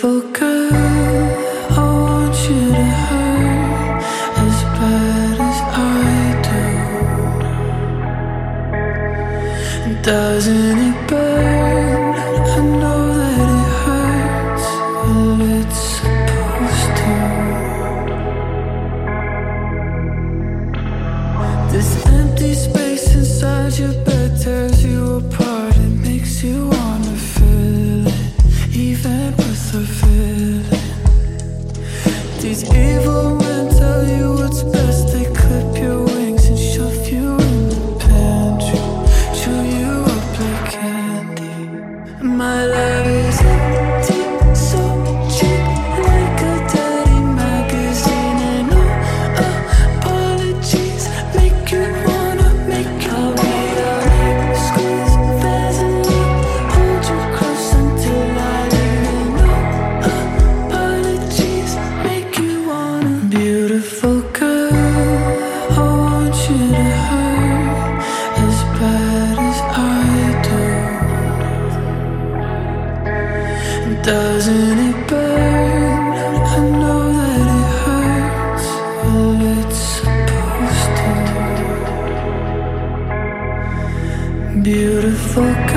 Beautiful girl, I want you to hurt as bad as I do. Doesn't it burn? I know that it hurts. Well, it's supposed to. This empty space inside your bed tears you apart. It makes you wanna feel it, even with a feeling. These evil men tell you what's best. They clip your wings and shove you in the pantry, chew you up like candy. My love is empty, so cheap, like a dirty magazine. And no apologies make you wanna make your way out. Squeeze Vaseline, hold you close until I leave. No apologies make you wanna. Beautiful girl, I want you to hurt as bad as I do. Doesn't it burn? I know that it hurts. Well, it's supposed to. Beautiful girl.